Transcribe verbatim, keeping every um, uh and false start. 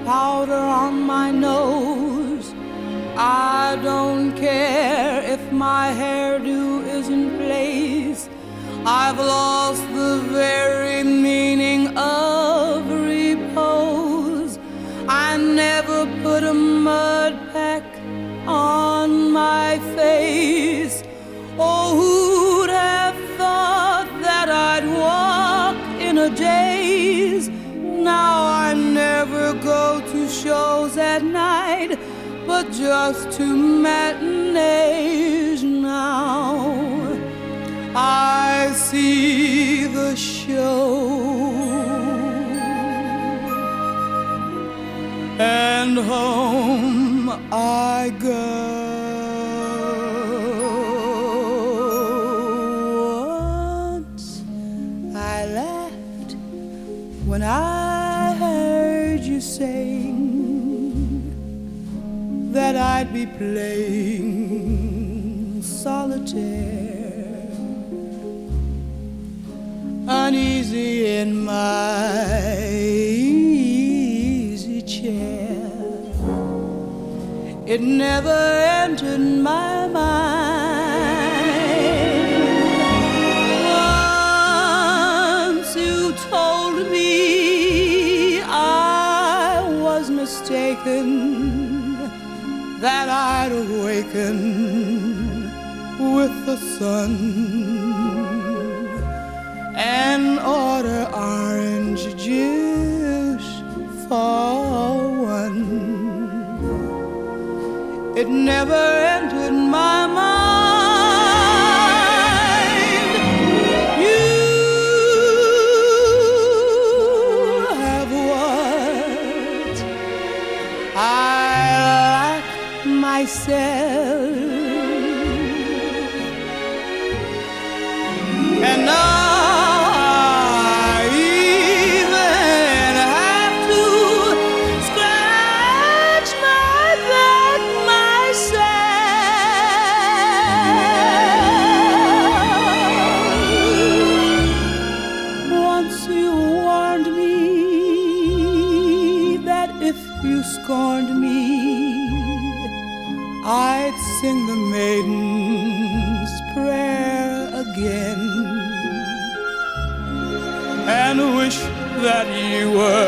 powder on my nose. I don't care if my hairdo is in place. I've lost the very meaning of repose. I never put a mud pack on my face. Oh, who'd have thought that I'd walk in a daze? Now I never go to shows at night, but just to matinees now. I see the show and home I go. Once I laughed when I heard you sing that I'd be playing solitaire, uneasy in my easy chair. It never entered my mind. Once you told me I was mistaken, that I'd awaken with the sun and order orange juice for one. It never entered my mind. You have what I lack myself, and now you scorned me, I'd sing the maiden's prayer again and wish that you were